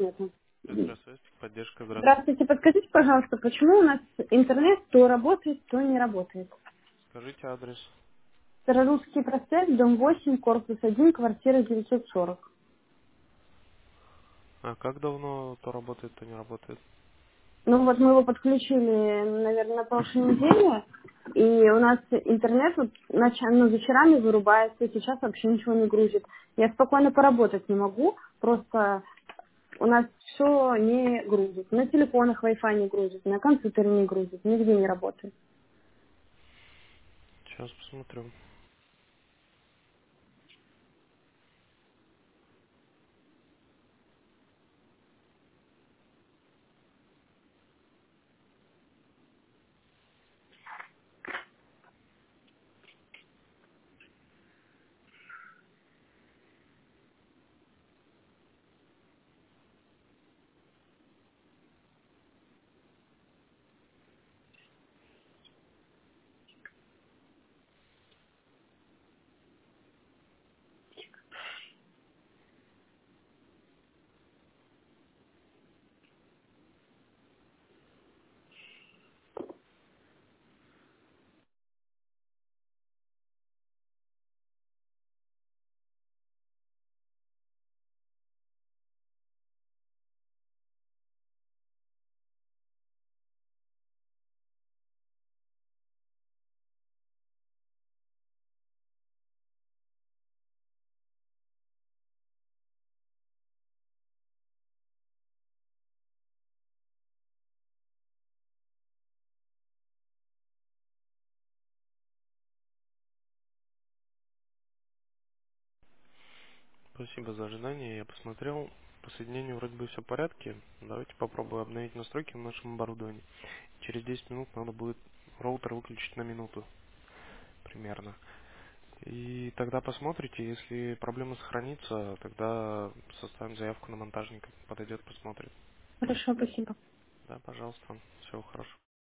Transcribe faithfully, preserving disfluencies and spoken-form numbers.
Здравствуйте, поддержка, здравствуйте. Здравствуйте, подскажите, пожалуйста, почему у нас интернет то работает, то не работает? Скажите адрес. Старорусский проспект, дом восемь, корпус один, квартира девятьсот сорок. А как давно то работает, то не работает? Ну вот мы его подключили, наверное, на прошлой неделе, и у нас интернет вот нач- ну, вечерами вырубается, сейчас вообще ничего не грузит. Я спокойно поработать не могу, просто у нас все не грузит. На телефонах Wi-Fi не грузит, на компьютере не грузит, нигде не работает. Сейчас посмотрю. Спасибо за ожидание. Я посмотрел. По соединению вроде бы все в порядке. Давайте попробую обновить настройки на нашем оборудовании. Через десять минут надо будет роутер выключить на минуту примерно. И тогда посмотрите, если проблема сохранится, тогда составим заявку на монтажника. Подойдет, посмотрит. Хорошо, спасибо. Да, пожалуйста. Всего хорошего.